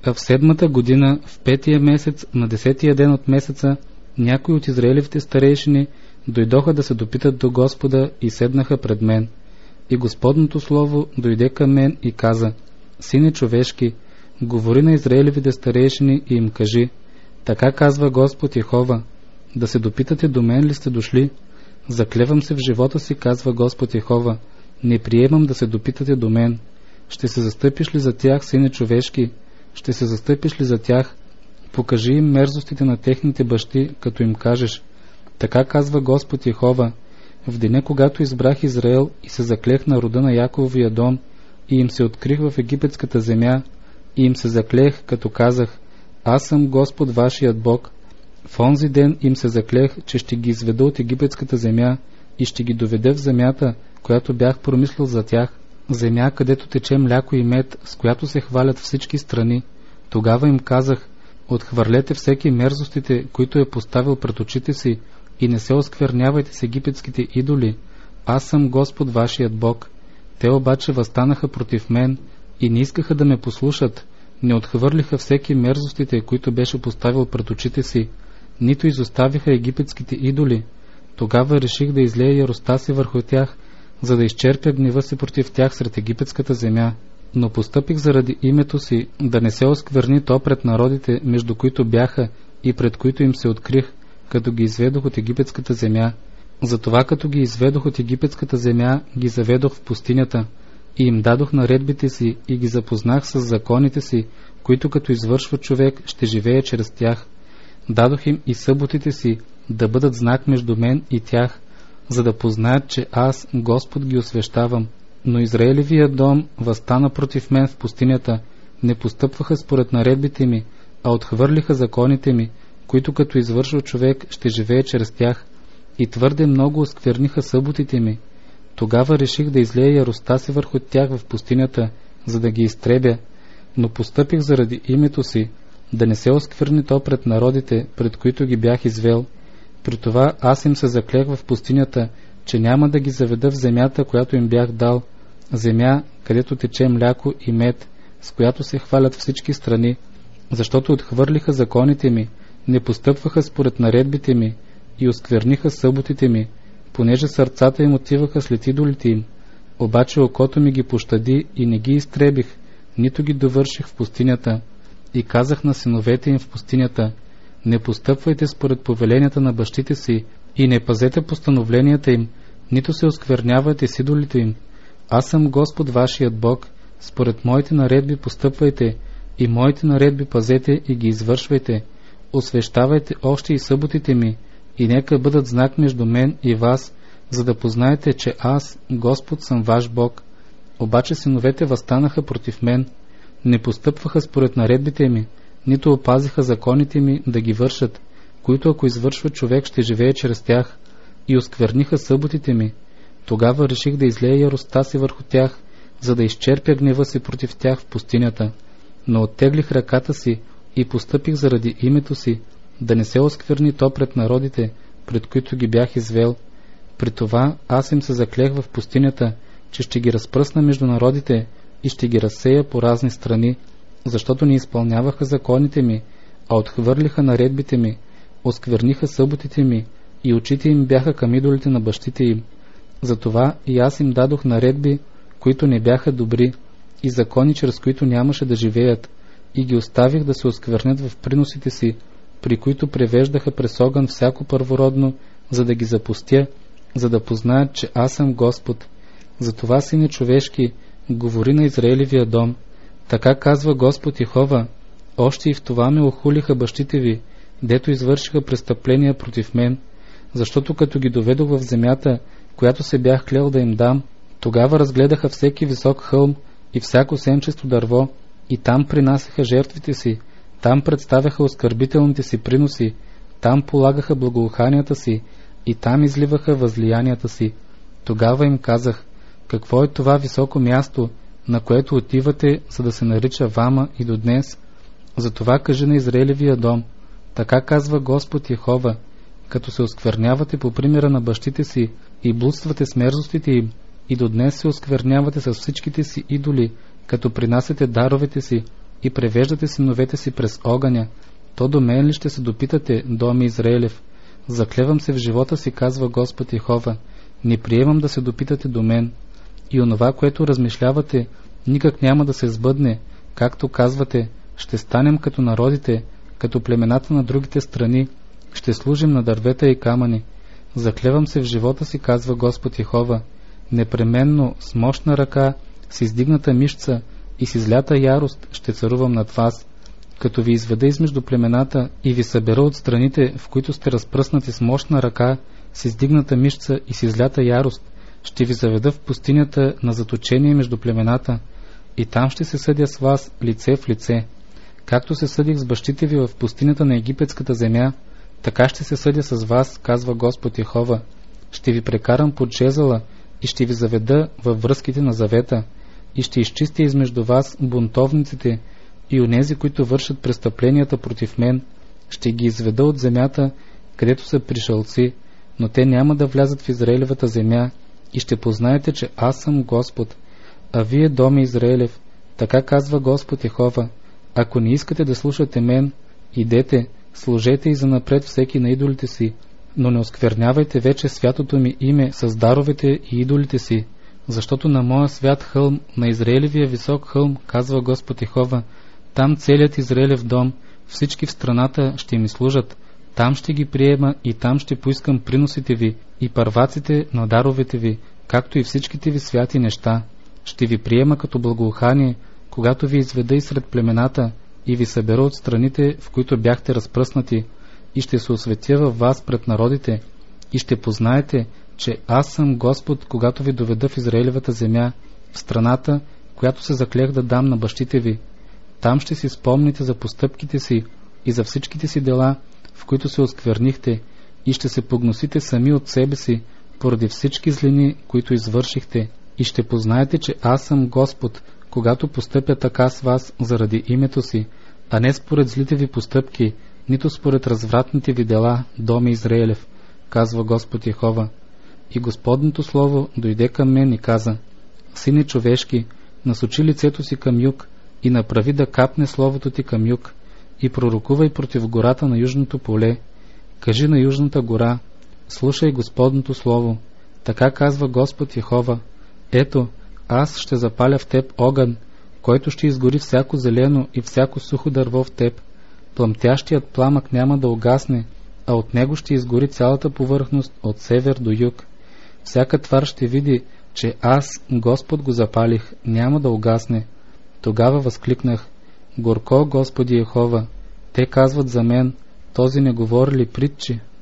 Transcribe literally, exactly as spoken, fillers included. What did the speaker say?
Та в седмата година, в петия месец, на десетия ден от месеца, някои от израелевите старейшини дойдоха да се допитат до Господа и седнаха пред мен. И Господното слово дойде към мен и каза: Сине човешки, говори на израелевите старейшини и им кажи: така казва Господ Йехова, да се допитате до мен ли сте дошли? Заклевам се в живота си, казва Господ Йехова, не приемам да се допитате до мен. Ще се застъпиш ли за тях, сине човешки? Ще се застъпиш ли за тях? Покажи им мерзостите на техните бащи, като им кажеш: така казва Господ Йехова, в деня, когато избрах Израел и се заклех на рода на Якововия дом и им се открих в египетската земя, и им се заклех, като казах: аз съм Господ вашият Бог. В онзи ден им се заклех, че ще ги изведа от египетската земя и ще ги доведа в земята, която бях промислил за тях, земя, където тече мляко и мед, с която се хвалят всички страни. Тогава им казах: отхвърлете всеки мерзостите, които е поставил пред очите си, и не се осквернявайте с египетските идоли. Аз съм Господ вашият Бог. Те обаче възстанаха против мен и не искаха да ме послушат, не отхвърлиха всеки мерзостите, които беше поставил пред очите си, нито изоставиха египетските идоли. Тогава реших да излея яростта си върху тях, за да изчерпя гнева си против тях сред египетската земя. Но постъпих заради името си, да не се оскверни то пред народите, между които бяха и пред които им се открих, като ги изведох от египетската земя. Затова като ги изведох от египетската земя, ги заведох в пустинята и им дадох наредбите си и ги запознах с законите си, които като извършва човек, ще живее чрез тях. Дадох им и съботите си, да бъдат знак между мен и тях, за да познаят, че аз, Господ, ги освещавам. Но Израелевия дом възстана против мен в пустинята, не постъпваха според наредбите ми, а отхвърлиха законите ми, които като извършва човек, ще живее чрез тях, и твърде много оскверниха съботите ми. Тогава реших да излея яростта си върху тях в пустинята, за да ги изтребя, но постъпих заради името си, да не се оскверни то пред народите, пред които ги бях извел. При това аз им се заклех в пустинята, че няма да ги заведа в земята, която им бях дал, земя, където тече мляко и мед, с която се хвалят всички страни, защото отхвърлиха законите ми, не постъпваха според наредбите ми и оскверниха съботите ми, понеже сърцата им отиваха след идолите им. Обаче окото ми ги пощади и не ги изтребих, нито ги довърших в пустинята. И казах на синовете им в пустинята: не постъпвайте според повеленията на бащите си и не пазете постановленията им, нито се осквернявайте с идолите им. Аз съм Господ вашият Бог, според моите наредби постъпвайте и моите наредби пазете и ги извършвайте. Освещавайте още и съботите ми, и нека бъдат знак между мен и вас, за да познаете, че аз, Господ, съм ваш Бог. Обаче синовете възстанаха против мен, не постъпваха според наредбите ми, нито опазиха законите ми да ги вършат, които ако извършва човек, ще живее чрез тях, и оскверниха съботите ми. Тогава реших да излея яростта си върху тях, за да изчерпя гнева си против тях в пустинята. Но оттеглих ръката си и постъпих заради името си, да не се оскверни то пред народите, пред които ги бях извел. При това аз им се заклех в пустинята, че ще ги разпръсна между народите и ще ги разсея по разни страни, защото не изпълняваха законите ми, а отхвърлиха наредбите ми, оскверниха съботите ми и очите им бяха към идолите на бащите им. Затова и аз им дадох наредби, които не бяха добри, и закони, чрез които нямаше да живеят, и ги оставих да се осквернят в приносите си, при които превеждаха през огън всяко първородно, за да ги запустя, за да познаят, че аз съм Господ. Затова, сине човешки, говори на Израелевия дом: така казва Господ Йехова, още и в това ме охулиха бащите ви, дето извършиха престъпления против мен, защото като ги доведох в земята, която се бях клел да им дам, тогава разгледаха всеки висок хълм и всяко сенчесто дърво, и там принасяха жертвите си, там представяха оскърбителните си приноси, там полагаха благоуханията си и там изливаха възлиянията си. Тогава им казах: какво е това високо място, на което отивате, за да се нарича Вама и до днес? Затова кажи на Израелевия дом: така казва Господ Йехова, като се осквернявате по примера на бащите си и блудствате с мерзостите им, и до днес се осквернявате с всичките си идоли, като принасяте даровете си, и превеждате синовете си през огъня, то до мен ли ще се допитате, доми Израелев? Заклевам се в живота си, казва Господ Йехова, не приемам да се допитате до мен. И онова, което размишлявате, никак няма да се сбъдне, както казвате, ще станем като народите, като племената на другите страни, ще служим на дървета и камъни. Заклевам се в живота си, казва Господ Йехова, непременно с мощна ръка, с издигната мишца и с излята ярост ще царувам над вас, като ви изведа измежду племената и ви събера от страните, в които сте разпръснати с мощна ръка, с издигната мишца и с излята ярост, ще ви заведа в пустинята на заточение между племената, и там ще се съдя с вас лице в лице. Както се съдих с бащите ви в пустинята на египетската земя, така ще се съдя с вас, казва Господ Йехова. Ще ви прекарам под жезъла и ще ви заведа във връзките на завета, и ще изчистя измежду вас бунтовниците и онези, които вършат престъпленията против мен. Ще ги изведа от земята, където са пришълци, но те няма да влязат в Израилевата земя, и ще познаете, че аз съм Господ. А вие, доми Израилев, така казва Господ Йехова, ако не искате да слушате мен, идете, служете и занапред всеки на идолите си, но не осквернявайте вече святото ми име с даровете и идолите си, защото на моя свят хълм, на Израилевия висок хълм, казва Господ Йехова, там целият Израилев дом, всички в страната ще ми служат, там ще ги приема и там ще поискам приносите ви и първаците на даровете ви, както и всичките ви святи неща. Ще ви приема като благоухание, когато ви изведа и сред племената и ви събера от страните, в които бяхте разпръснати, и ще се осветя във вас пред народите, и ще познаете, че аз съм Господ, когато ви доведа в Израилевата земя, в страната, която се заклех да дам на бащите ви. Там ще си спомните за постъпките си и за всичките си дела, в които се осквернихте, и ще се погносите сами от себе си, поради всички злини, които извършихте, и ще познаете, че аз съм Господ, когато постъпя така с вас заради името си, а не според злите ви постъпки, нито според развратните ви дела, доми Израилев, казва Господ Йехова. И Господното слово дойде към мен и каза, сине човешки, насочи лицето си към юг и направи да капне словото ти към юг, и пророкувай против гората на южното поле. Кажи на южната гора, слушай Господното слово, така казва Господ Йехова, ето, аз ще запаля в теб огън, който ще изгори всяко зелено и всяко сухо дърво в теб. Пламтящият пламък няма да угасне, а от него ще изгори цялата повърхност от север до юг. Всяка твар ще види, че аз, Господ, го запалих, няма да угасне. Тогава възкликнах, горко, Господи Йехова, те казват за мен, този не говори ли притчи?